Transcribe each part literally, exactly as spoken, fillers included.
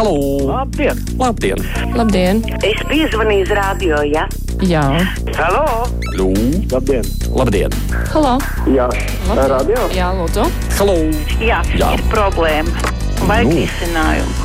Halo! Labdien! Labdien! Labdien! Es piezvanīju uz radio, ja? Jā. Halo! Lū! Labdien! Labdien! Halo! Jā, Labdien. radio? Jā, lūdzu. Halo! Jā, Jā. ir problēma. Vajag Nu. risinājumu.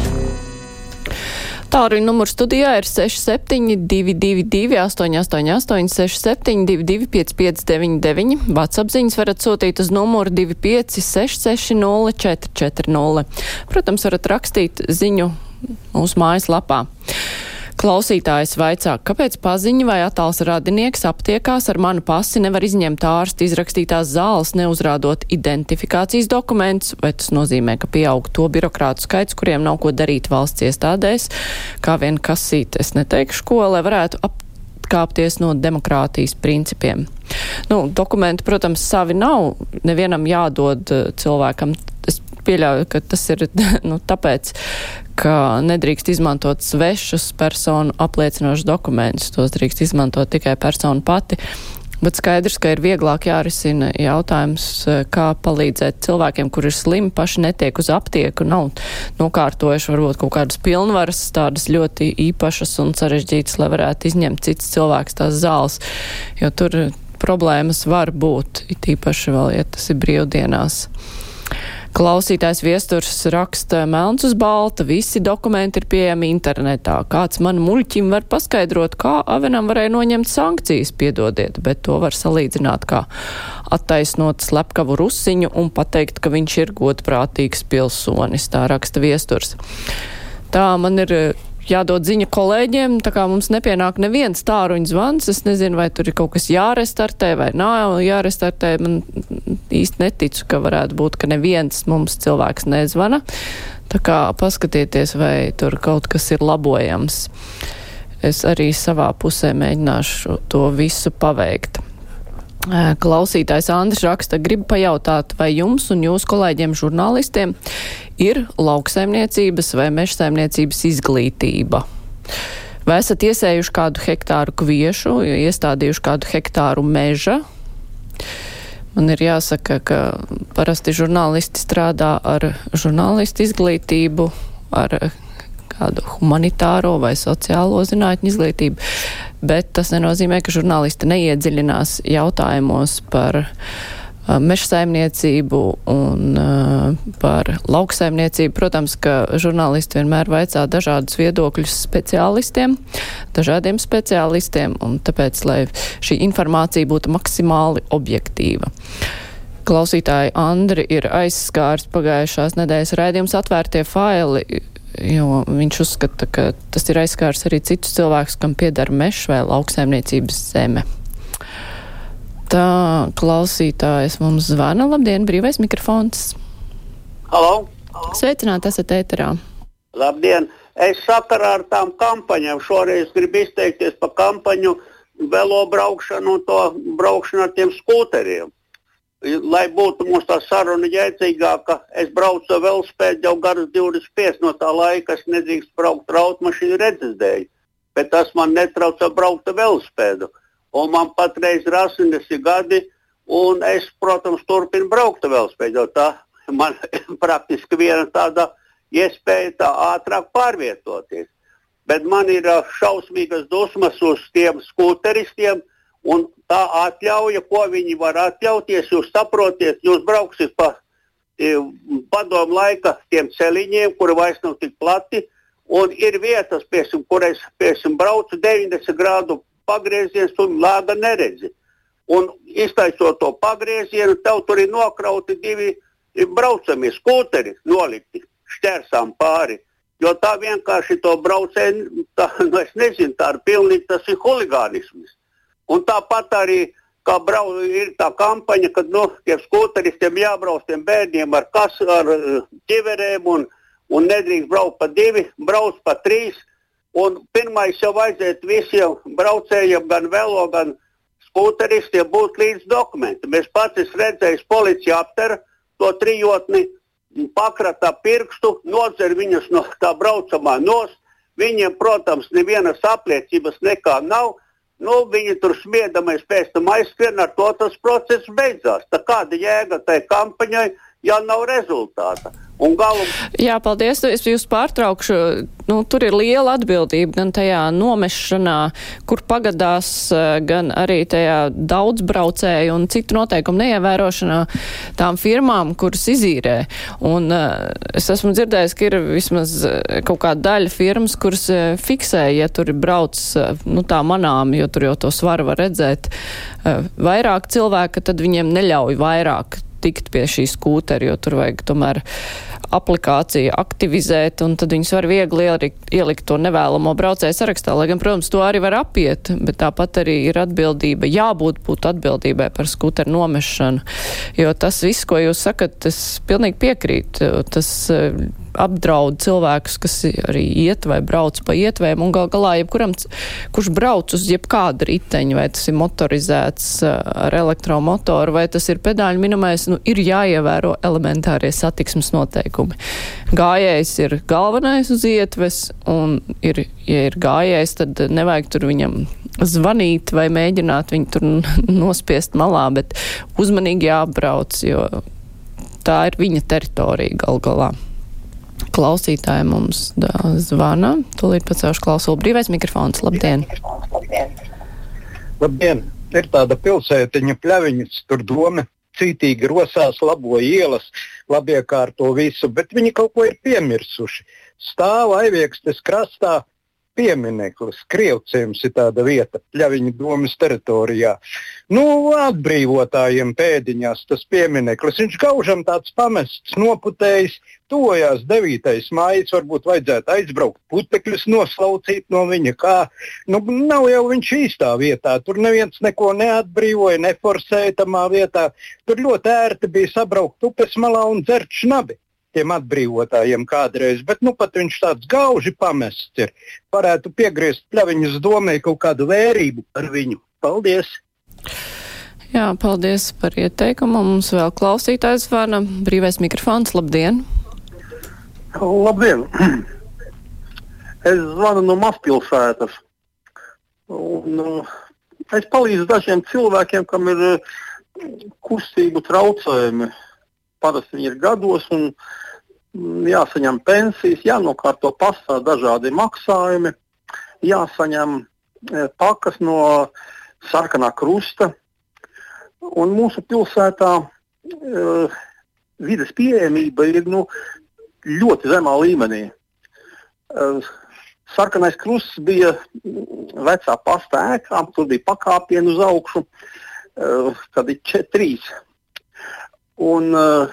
Tālruņa numurs studijā ir seši septiņi divi divi divi astoņi astoņi astoņi seši septiņi divi divi pieci pieci deviņi deviņi. WhatsApp ziņas varat sūtīt uz numuru divi pieci seši seši nulle četri četri nulle. Protams, varat rakstīt ziņu mūsu mājaslapā. Klausītājs vaicā, kāpēc paziņa vai attāls radinieks aptiekās ar manu pasi nevar izņemt ārsta izrakstītās zāles, neuzrādot identifikācijas dokumentus, vai tas nozīmē, ka pieaug to birokrātu skaits, kuriem nav ko darīt valsts iestādēs, kā vien kasīt, es neteikšu ko, lai varētu apkāpties no demokrātijas principiem. Nu, dokumenti, protams, savi nav, nevienam jādod cilvēkam. Es pieļauju, ka tas ir nu, tāpēc, ka nedrīkst izmantot svešus personu apliecinošus dokumentus. Tos drīkst izmantot tikai persona pati. Bet skaidrs, ka ir vieglāk jārisina jautājums, kā palīdzēt cilvēkiem, kuri ir slimi, paši netiek uz aptieku, nav nokārtojuši varbūt kaut kādas pilnvaras, tādas ļoti īpašas un sarežģītas, lai varētu izņemt cits cilvēks tās zāles, jo tur problēmas var būt, it īpaši vēl, ja tas ir brīvdienās. Klausītājs Viesturs raksta melns uz balta, visi dokumenti ir pieejami internetā. Kāds man muļķim var paskaidrot, kā Avenam varēja noņemt sankcijas, piedodiet, bet to var salīdzināt kā attaisnot slepkavu rusiņu un pateikt, ka viņš ir godprātīgs pilsonis, tā raksta Viesturs. Tā man ir jādod ziņa kolēģiem, tā kā mums nepienāk neviens tāruņa zvans, es nezinu, vai tur ir kaut kas jārestartē vai nav jārestartē, man īsti neticu, ka varētu būt, ka neviens mums cilvēks nezvana, tā kā paskatieties, vai tur kaut kas ir labojams. Es arī savā pusē mēģināšu to visu paveikt. Klausītājs Andris raksta, grib pajautāt, vai jums un jūsu kolēģiem žurnālistiem ir lauksaimniecības vai mežsaimniecības izglītība? Vai esat iesējuši kādu hektāru kviešu, iestādījuši kādu hektāru meža? Man ir jāsaka, ka parasti žurnālisti strādā ar žurnālistu izglītību, ar kādu humanitāro vai sociālo zinātņu izglītību, bet tas nenozīmē, ka žurnālisti neiedziļinās jautājumos par uh, mežsaimniecību un uh, par lauksaimniecību. Protams, ka žurnālisti vienmēr vaicā dažādus viedokļus speciālistiem, dažādiem speciālistiem, un tāpēc, lai šī informācija būtu maksimāli objektīva. Klausītāji Andri ir aizskārs pagājušās nedēļas raidījums Atvērtie faili, jo viņš uzskata, ka tas ir aizskārs arī citus cilvēkus, kam piedara mežs vai lauksaimniecības zeme. Tā klausītājs mums zvana. Labdien, brīvais mikrofons. Halo? Sveicināti, esat ēterā. Labdien! Es sakarā ar tām kampaņām šoreiz gribu izteikties par kampaņu velo braukšanu un to braukšanu ar tiem skūteriem. Lai būtu mums tā saruna jēdzīgāka, es braucu ar velospēdu jau garas divdesmit pieci no tā laika, es nedrīkst braukt ar automašīnu redzes dēļ, bet tas man netraucē braukt ar velospēdu. Un man patreiz ir astoņdesmit gadi, un es, protams, turpinu braukt ar velospēdu, jo tā man praktiski viena tāda iespēja tā ātrāk pārvietoties. Bet man ir šausmīgas dusmas uz tiem skūteristiem, un tā atļauja, ko viņi var atļauties, jūs saprotiet, jūs brauksiet pa e, padomu laika tiem celiņiem, kuri vairs nav tik plati, un ir vietas, piesim, kur es piesim, braucu deviņdesmit grādu pagrieziens un lāga neredzi. Un iztaisot to pagriezienu, tev tur ir nokrauti divi braucamie skūteri nolikti šķērsām pāri, jo tā vienkārši to braucēju, tā, nu es nezinu, tā ir pilnīgi, tas ir huligānisms. Un tāpat arī, kā brau, ir tā kampaņa, kad no tiem skūteristiem jābrauc tiem bērniem ar, kas, ar ķiverēm un, un nedrīkst braukt pa divi, brauc pa trīs. Un pirmais jau vajadzētu visiem braucējiem, gan velo, gan skūteristiem būt līdz dokumenti. Mēs pats es redzēju, policija aptera to trijotni, pakratā pirkstu, nodzer viņus no tā braucamā nos. Viņiem, protams, nevienas apliecības nekā nav. Nu, viņi tur smiedamais pēc tam aizskrien, ar to tas process beidzās. Tā kāda jēga tai kampaņai, ja nav rezultāta. Un galu... Jā, paldies, es jūs pārtraukšu. Nu, tur ir liela atbildība gan tajā nomešanā, kur pagadās, gan arī tajā daudzbraucēju un citu noteikumu neievērošanā tām firmām, kuras izīrē. Un uh, es esmu dzirdējis, ka ir vismaz kaut kāda daļa firmas, kuras uh, fiksē, ja tur ir brauc, uh, nu tā manām, jo tur jau to svaru var redzēt, uh, vairāk cilvēka, tad viņiem neļauj vairāk tikt pie šī skūtera, jo tur vajag tomēr aplikāciju aktivizēt, un tad viņus var viegli ielikt, ielikt to nevēlamo braucēju sarakstā, lai gan, protams, to arī var apiet, bet tāpat arī ir atbildība, jābūt būt atbildībai par skūteru nomešanu, jo tas viss, ko jūs sakat, es pilnīgi piekrītu, tas apdraud cilvēkus, kas arī iet vai brauc pa ietvēm, un gal galā jebkuram, kurš brauc uz jebkādu riteņu, vai tas ir motorizēts ar elektromotoru, vai tas ir pedāļu minamais, nu, ir jāievēro elementārie satiksmes noteikumi. Gājējs ir galvenais uz ietves, un ir, ja ir gājējs, tad nevajag tur viņam zvanīt vai mēģināt viņu tur nospiest malā, bet uzmanīgi jābrauc, jo tā ir viņa teritorija gal galā. Klausītāji mums zvana. Tūlīt pacelšu klausulu. Brīvais mikrofons. Labdien! Labdien! Ir tāda pilsētiņa Pļaviņas, tur doma cītīgi rosās, labo ielas, labiekārto visu, bet viņi kaut ko ir piemirsuši. Stāv Aiviekstes krastā piemineklis, Krievciems ir tāda vieta, Pļaviņu domas teritorijā. Nu, atbrīvotājiem pēdiņās tas piemineklis, viņš gaužam tāds pamests, noputējis, tojās devītais mājas, varbūt vajadzētu aizbraukt putekļus noslaucīt no viņa, kā, nu, nav jau viņš īstā vietā, tur neviens neko neatbrīvoja, neforsēja tamā vietā, tur ļoti ērti bija sabraukt upes malā un dzert šnabi tiem atbrīvotājiem kādreiz, bet nu pat viņš tāds gauži pamests ir. Varētu piegriezt Pļaviņas domai kaut kādu vērību par viņu. Paldies! Jā, paldies par ieteikumu. Mums vēl klausītājs zvana. Brīvais mikrofons. Labdien! Labdien! Es zvanu no mazpilsētas. Un, es palīdzu dažiem cilvēkiem, kam ir kustību traucējumi. Parasti viņi ir gados un jāsaņem pensijas, jānokārto pastā dažādi maksājumi, jāsaņem pakas no sarkanā krusta. Un mūsu pilsētā e, vides pieejamība ir nu, ļoti zemā līmenī. E, sarkanais krusts bija vecā pasta ēkā, tur bija pakāpieni uz augšu, e, tad ir četrīs. Un uh,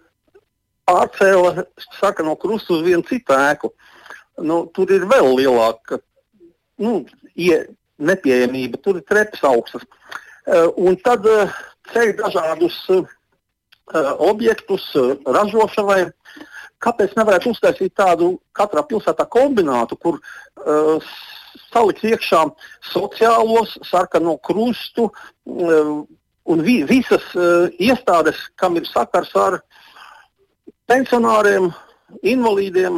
pārcēla sarkano krustu uz vienu citu ēku. Nu, tur ir vēl lielāka nu, ie, nepieejamība, tur ir trepas augstas. Uh, un tad uh, ceļ dažādus uh, objektus uh, ražošanai. Kāpēc nevarētu uztaisīt tādu katrā pilsētā kombinātu, kur uh, salikt iekšā sociālos, sarkano krustu, uh, un vi, visas uh, iestādes, kam ir sakars ar pensionāriem, invalīdiem,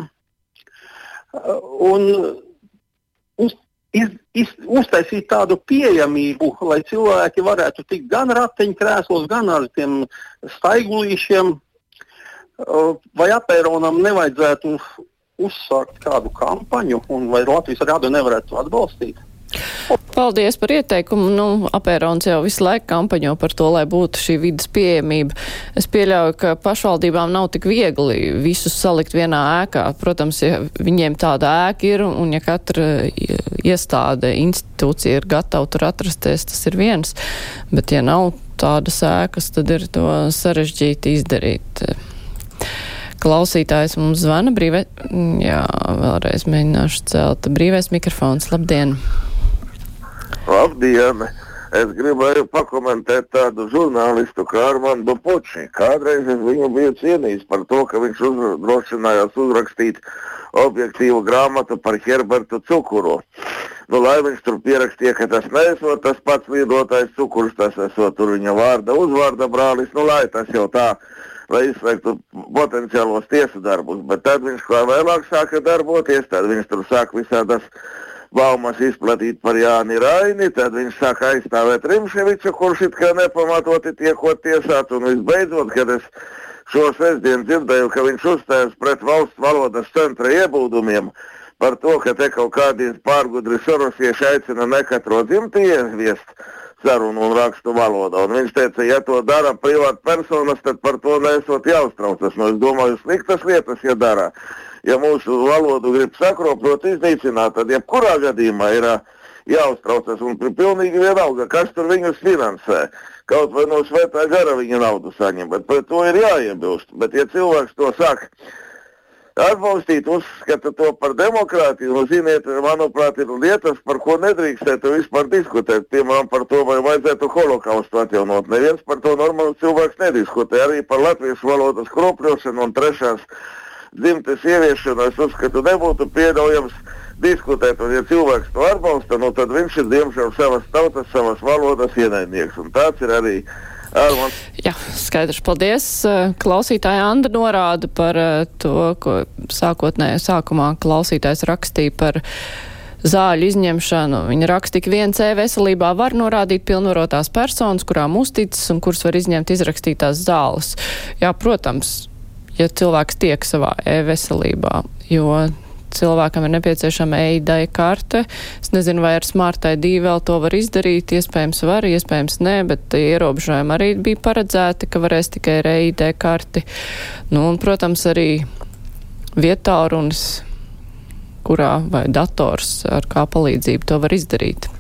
uh, un uz, iz, iz, uztaisīt tādu pieejamību, lai cilvēki varētu tikt gan ratiņkrēslos, gan ar tiem staigulīšiem, uh, vai apēronam nevajadzētu uzsākt kādu kampaņu, un vai Latvijas radio nevarētu to atbalstīt. Paldies par ieteikumu. Nu, apērons jau visu laiku kampaņo par to, lai būtu šī vidas pieejamība. Es pieļauju, ka pašvaldībām nav tik viegli visus salikt vienā ēkā. Protams, ja viņiem tāda ēka ir, un ja katra iestāde, institūcija ir gatava tur atrasties, tas ir viens. Bet ja nav tādas ēkas, tad ir to sarežģīti izdarīt. Klausītājs mums zvana. Brīvē... Jā, vēlreiz mēģināšu celt. Brīvais mikrofons. Labdien! Labdien! Es gribēju pakomentēt tādu žurnālistu kā Armandu Puči. Kādreiz es viņu biju cienījis par to, ka viņš uzdrošinājās uzrakstīt objektīvu grāmatu par Herbertu Cukuru. Nu, lai viņš tur pierakstīja, ka tas neesot tas pats lidotais cukurs, tas esot tur viņa vārda, uzvārda brālis, nu, lai tas jau tā, lai izslēgtu potenciālos tiesu darbus. Bet tad viņš kā vēlāk sāka darboties, tad viņš tur sāk visādas baumas izplatīt par Jāni Raini, tad viņš sāka aizstāvēt Rimševiču, kurš it kā nepamatoti tiekot tiesāt, un visbeidzot, kad es šo sestdienu dzirdēju, ka viņš uzstājas pret valsts valodas centra iebūdumiem par to, ka te kaut kādi pārgudri sorosieši aicina ne katro dzimti ieviest sarunu un rakstu valodā. Un viņš teica, ja to dara privāta personas, tad par to nesot jāuztraucas. Nu, es domāju, sliktas lietas, ja dara. Ja mūsu valodu grib sakropļot, iznīcināt, tad jebkurā gadījumā ir jāuztraucas un pilnīgi vienalga, kas tur viņus finansē. Kaut vai no svētā gara viņa naudu saņem, bet par to ir jāiebilst. Bet ja cilvēks to saka atbalstīt, uzskata to par demokrātiju, un ziniet, manuprāt, ir lietas, par ko nedrīkstētu vispār diskutēt. Piemēram, par to, vai vajadzētu holokaustu atjaunot. Neviens par to normāls cilvēks nediskutē. Arī par latviešu valodas kropļošanu un trešās dzimtes ieviešanu, es uzskatu, nebūtu pieļaujams diskutēt, un ja cilvēks to atbalsta, nu tad viņš ir diemžēl savas tautas, savas valodas ienaidnieks, un tāds ir arī Armand. Jā, skaidrs, paldies. Klausītāja Anda norāda par to, ko sākotnēji sākumā klausītājs rakstīja par zāļu izņemšanu. Viņa raksta, ka viens e-veselībā var norādīt pilnvarotās personas, kurām uzticas un kuras var izņemt izrakstītās zāles. Jā, protams, ja cilvēks tiek savā e-veselībā, jo cilvēkam ir nepieciešama e-I D karte. Es nezinu, vai ar Smart I D vēl to var izdarīt. Iespējams var, iespējams nē, bet ierobežojumi arī bija paredzēti, ka varēs tikai ar e-I D karti. Nu, un, protams, arī vietārunis, kurā vai dators, ar kā palīdzību to var izdarīt.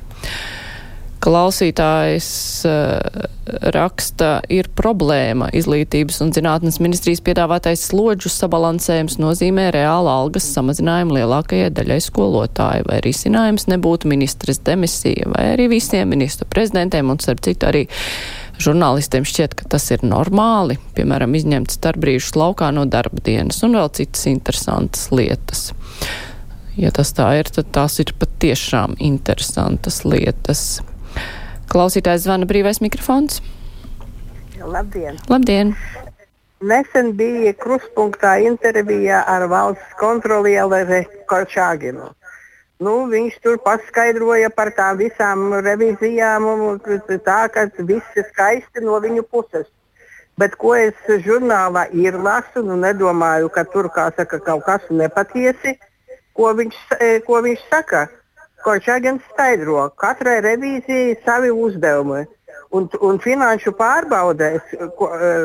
Klausītājs uh, raksta, ir problēma. Izglītības un zinātnes ministrijas piedāvātais slodžu sabalansējums nozīmē reālu algas samazinājumu lielākajai daļai skolotāju. Vai risinājums nebūtu ministres demisija, vai arī visiem ministru prezidentiem un, starp citu, arī žurnālistiem šķiet, ka tas ir normāli, piemēram, izņemt starpbrīžus laukā no darba dienas un vēl citas interesantas lietas. Ja tas tā ir, tad tās ir patiešām interesantas lietas. Klausītājs zvana brīvais mikrofons. Labdien! Labdien! Nesen bija Kruspunktā intervijā ar valsts kontrolieri Korčāginu. Nu, viņš tur paskaidroja par tām visām revīzijām un tā, ka viss ir skaisti no viņu puses. Bet ko es žurnālā ir lasu, nu nedomāju, ka tur, kā saka, kaut kas nepatiesi, ko viņš, ko viņš saka. Korčāgins skaidro, katrai revīzijai savi uzdevumi. Un, un finanšu pārbaudēs, ko,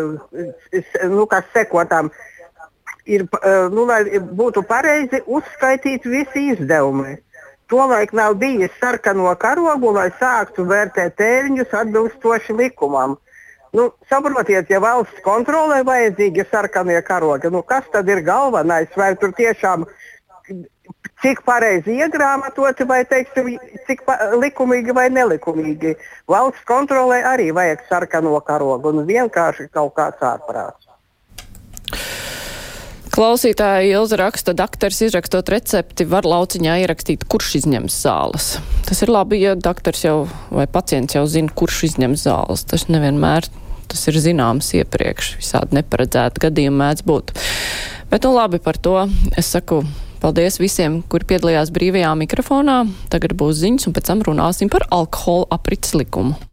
nu, kas sekotām, ir, nu, lai būtu pareizi uzskaitīt visi izdevumi. Tolaik nav bijis sarkano karogu, lai sāktu vērtēt tēriņus atbilstoši likumam. Nu, saprotiet, ja valsts kontrolē vajadzīgi sarkanie karogi, nu, kas tad ir galvenais, vai tur tiešām cik pareizi iegrāmatoti vai, teiksim, cik likumīgi vai nelikumīgi. Valsts kontrolē arī vajag sarkano karogu un vienkārši kaut kāds ārprāts. Klausītāja Ilza raksta, daktars izrakstot recepti var lauciņā ierakstīt, kurš izņems zāles. Tas ir labi, ja daktars jau vai pacients jau zina, kurš izņems zāles. Tas nevienmēr tas ir zināms iepriekš. Visādi neparedzēti gadījumi mēdz būt. Bet nu labi par to. Es saku paldies visiem, kuri piedalījās brīvajā mikrofonā. Tagad būs ziņas un pēc tam runāsim par alkohola aprits likumu.